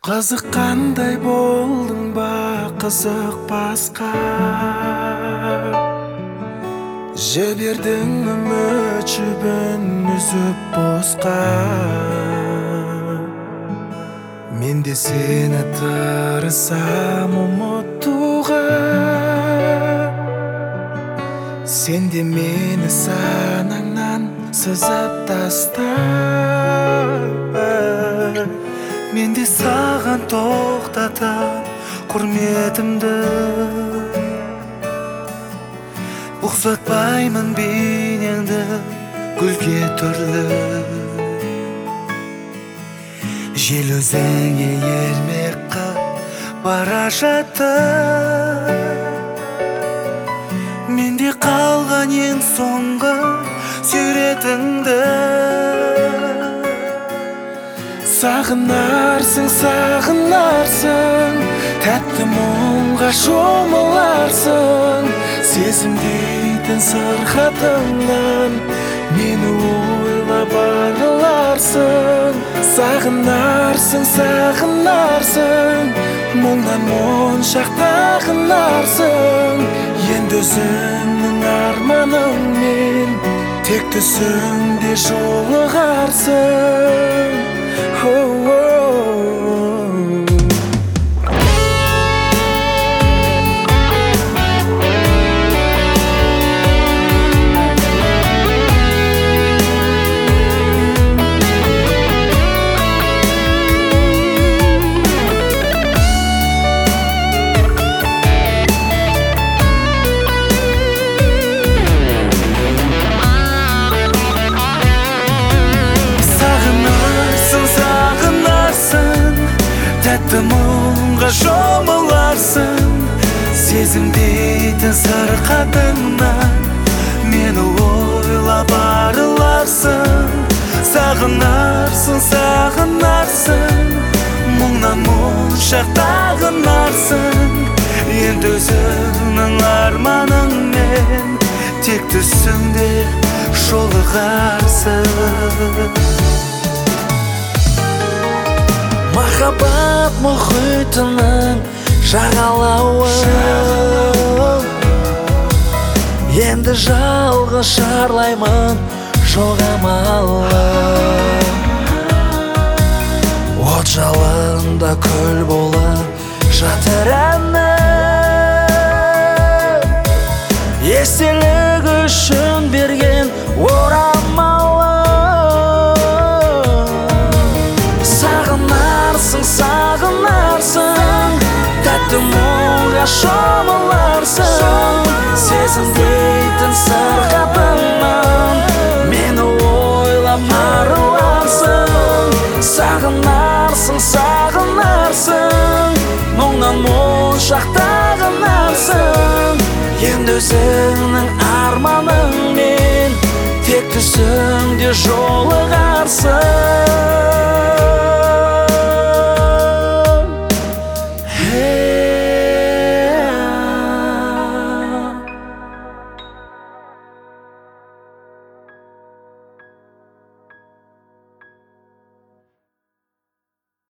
Қызыққандай болдың ба, қызықпасқа жібердің үміт жібін үзіп босқа. Мен де сені тырысам ұмытуға, сен де мені санаңнан сызып таста. Мен де саған тоқтатам құрметімді, ұқсатпаймын бейнеңді гүлге түрлі. Жел өзіңе ермек қып бара жатты, менде қалған ең соңғы суретіңді. Сағынарсың, сағынарсың, тәтті мұңға шомыларсың. Сезім дейтін сырқатыңнан мені ойлап арыларсың. Сағынарсың, сағынарсың, мұңнан моншақтағынарсың. Енді өзіңнің арманыңмен тек түсіңде жолығарсың. Тәтті мұңға шомыларсың, сезім дейтін сырқатыңнан мені ойлап арыларсың. Сағынарсың, сағынарсың, мұңнан моншақтағынарсың. Енді өзіңнің арманыңмен тек түсіңде жолығарсың. Махаббат мұхитының жағалауы, енді жалғыз шарлаймын жоқ амалы. От жалында күл болып жатыр әнім, естелік үшін берген орамалы. Сағынарсың, тәтті мұңға шомыларсың. Сезім дейтін сырқатыңнан мені ойлап арыларсың. Сағынарсың, сағынарсың, мұңнан моншақтағынарсың. Енді өзіңнің арманыңмен тек түсіңде жолығарсың.